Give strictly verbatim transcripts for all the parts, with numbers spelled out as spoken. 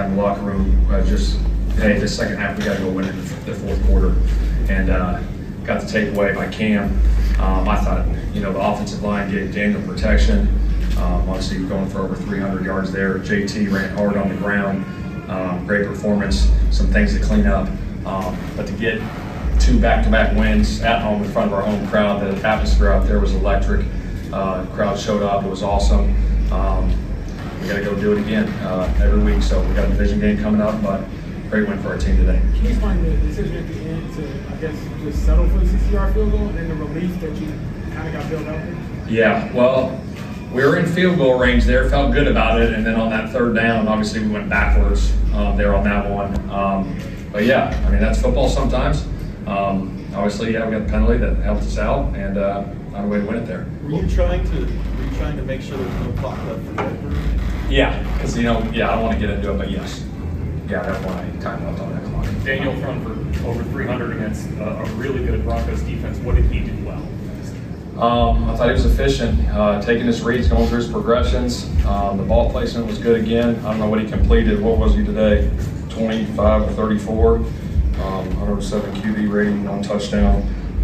in the locker room, uh, just, hey, this second half we got to go win it in the fourth quarter. And uh, got the takeaway by Cam. Um, I thought, you know, the offensive line gave Daniel protection. Um, obviously going for over three hundred yards there. J T ran hard on the ground. Um, great performance, some things to clean up. Um, but to get two back-to-back wins at home in front of our home crowd, the atmosphere out there was electric. Uh, the crowd showed up, it was awesome. Um, we got to go do it again uh, every week, so we got a division game coming up, but great win for our team today. Can you explain the decision at the end to, I guess, just settle for the sixty-yard field goal and then the relief that you kind of got built out there? Yeah, well, we were in field goal range there, felt good about it, and then on that third down, obviously we went backwards um, there on that one. Um, but yeah, I mean, that's football sometimes. Um, obviously, yeah, we got the penalty that helped us out, and uh, found a way to win it there. Were you trying to, were you trying to make sure there's no clock left for that? Yeah, because, you know, yeah, I don't want to get into it, but yes. Yeah, that's why time left on that clock. Daniel thrown for over three hundred against a, a really good Broncos defense. What did he do well? Um, I thought he was efficient, uh, taking his reads, going through his progressions. Um, the ball placement was good again. I don't know what he completed. What was he today? twenty-five or thirty-four. Um, one hundred seven Q B rating, one touchdown.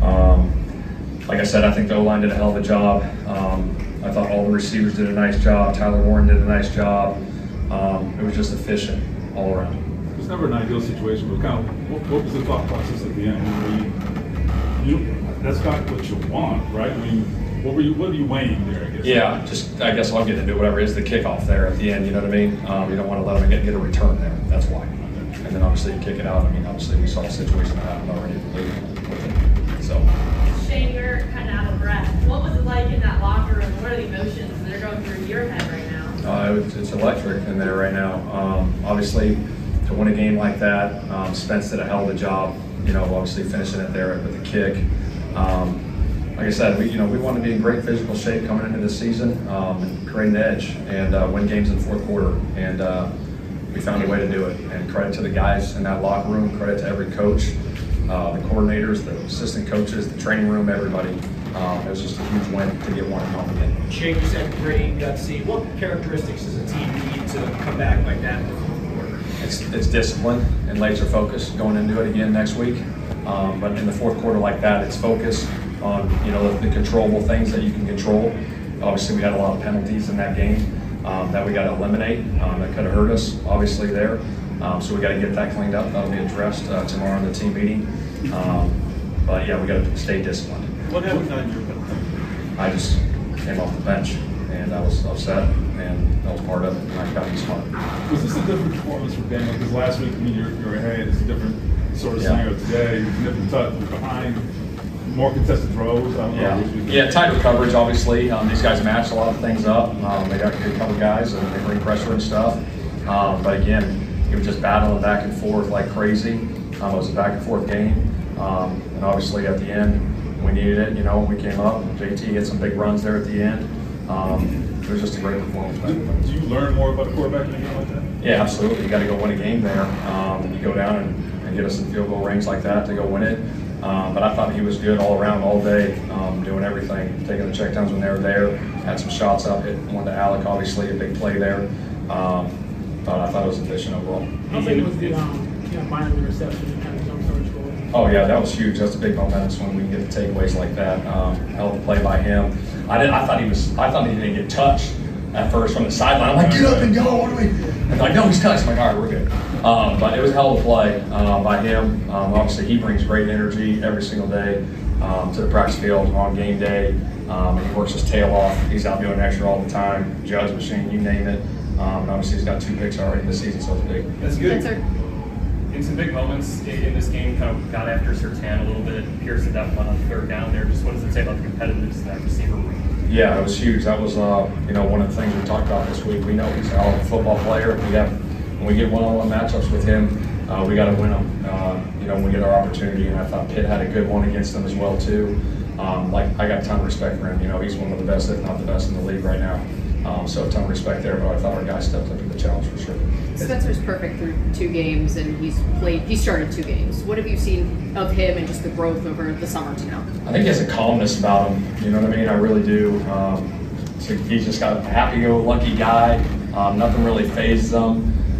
Um, like I said, I think the O-line did a hell of a job. Um, I thought all the receivers did a nice job. Tyler Warren did a nice job. Um, it was just efficient all around. It's never an ideal situation, but kind of what, what was the thought process at the end? I mean, you, that's not what you want, right? I mean, what were you what are you weighing there, I guess? Yeah, just I guess I'll get to do whatever is the kickoff there at the end, you know what I mean? Um, you don't want to let them get, get a return there. That's why. And then obviously you kick it out. I mean, obviously we saw a situation that happened already with it. So. Shane, you're kind of out of breath. What was it like in that locker room? What are the emotions that are going through your head right now? Uh, it's, it's electric in there right now. Um, obviously, to win a game like that, um, Spence did a hell of a job. You know, obviously finishing it there with the kick. Um, like I said, we you know we want to be in great physical shape coming into this season, um, and create an edge and uh, win games in the fourth quarter. And uh, we found a way to do it. And credit to the guys in that locker room. Credit to every coach, uh, the coordinators, the assistant coaches, the training room, everybody. Um, it was just a huge win to get one home again. Shane, you said gritty, gutsy. What characteristics does a team need to come back like that in the fourth quarter? It's, it's discipline and laser focus going into it again next week. Um, but in the fourth quarter like that, it's focus on you know the, the controllable things that you can control. Obviously, we had a lot of penalties in that game um, that we got to eliminate. Um, that could have hurt us, obviously there. Um, so we got to get that cleaned up. That'll be addressed uh, tomorrow in the team meeting. Um, but yeah, we got to stay disciplined. What happened on your penalty? I just came off the bench and I was upset, and that was part of it. And I got to be smart. Was this a different performance for Daniel? Because last week, I mean, you're, you're ahead. It's a different sort of Yeah. scenario today. It's a different touch. You're behind, more contested throws. I don't Yeah, know. yeah, tighter coverage, obviously. Um, these guys match a lot of things up. Um, they got good cover guys, and they bring pressure and stuff. Um, but again, it was just battling back and forth like crazy. Um, it was a back and forth game. Um, and obviously at the end, we needed it. You know, we came up. J T hit some big runs there at the end. Um, it was just a great performance. Do you learn more about a quarterback in a game like that? Yeah, absolutely. You got to go win a game there. Um, you go down and, and get us in field goal range like that to go win it. Um, but I thought he was good all around, all day, um, doing everything, taking the checkdowns when they were there. Had some shots up, hit one to Alec, obviously a big play there. Um, but I thought it was efficient overall. How big was the um, you know, Miami reception and kind of jumpstart score? Oh yeah, that was huge. That's a big momentum swing. We can get the takeaways like that. Um, hell of a play by him. I did. I thought he was. I thought he didn't get touched at first from the sideline. I'm like, get up and go. What are we? And like, no, he's touched. I'm like, all right, we're good. Um, but it was a hell of a play um, by him. Um, obviously, he brings great energy every single day um, to the practice field on game day. Um, and he works his tail off. He's out doing extra all the time. Judge machine, you name it. Um, and obviously, he's got two picks already this season, so it's big. That's good. That's our- In some big moments in, in this game, kind of got after Surtain a little bit. Pearson definitely on third down there. Just what does it say about the competitiveness of that receiver room? Yeah, it was huge. That was, uh, you know, one of the things we talked about this week. We know he's a hell of a football player. We have, when we get one-on-one matchups with him, uh, we got to win them. Uh, you know, when we get our opportunity. And I thought Pitt had a good one against them as well too. Um, like I got a ton of respect for him. You know, he's one of the best, if not the best, in the league right now. Um, so a ton of respect there. But I thought our guys stepped up to the challenge for sure. Spencer's perfect through two games, and he's played. He started two games. What have you seen of him and just the growth over the summer to now? I think he has a calmness about him. You know what I mean? I really do. Um, so he's just got a happy-go-lucky guy. Um, nothing really phases him.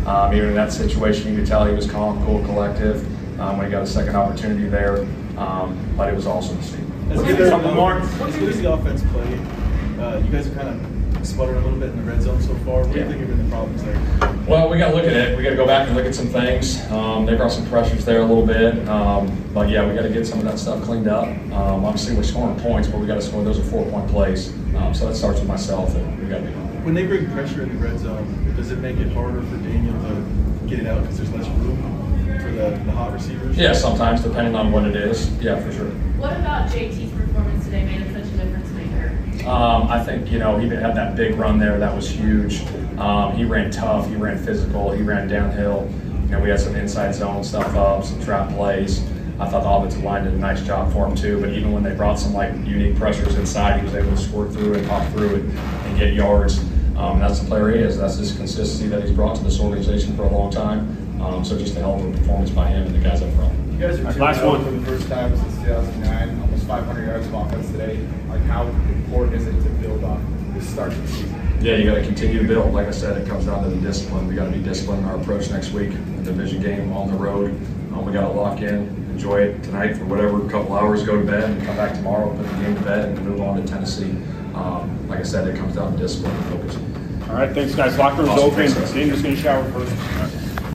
Um, even in that situation, you could tell he was calm, cool, collective um, when he got a second opportunity there. Um, but it was awesome to see. As good as, as good as the offense played, uh, you guys are kind of sputtering a little bit in the red zone so far. What do Yeah. you think have been the problems there? Well, we got to look at it. We got to go back and look at some things. Um, they brought some pressures there a little bit, um, but yeah, we got to get some of that stuff cleaned up. Um, obviously, we're scoring points, but we got to score. Those are four-point plays, um, so that starts with myself, and we got to be. When they bring pressure in the red zone, does it make it harder for Daniel to get it out because there's less room for the, the hot receivers? Yeah, sometimes depending on what it is. Yeah, for sure. What about J T's performance today made him such a difference maker? Um, I think, you know, he had that big run there. That was huge. Um, he ran tough. He ran physical. He ran downhill. You know, we had some inside zone stuff up, some trap plays. I thought the offensive line did a nice job for him too. But even when they brought some like unique pressures inside, he was able to squirt through and pop through and, and get yards. Um, that's the player he is. That's his consistency that he's brought to this organization for a long time. Um, so just a hell of a performance by him and the guys up front. You guys are Right, two last and oh one. for the first time since two thousand nine, almost five hundred yards of offense today. Like, how important is it to build on this start to the season? Yeah, you got to continue to build. Like I said, it comes down to the discipline. We got to be disciplined in our approach next week. A division game on the road. Um, we got to lock in, enjoy it tonight for whatever couple hours, go to bed, and come back tomorrow, put the game to bed, and move on to Tennessee. Um, like I said, it comes down to discipline and focus. All right, thanks, guys. Locker room's Awesome. open. Thanks, guys. Daniel's going to shower first. All right.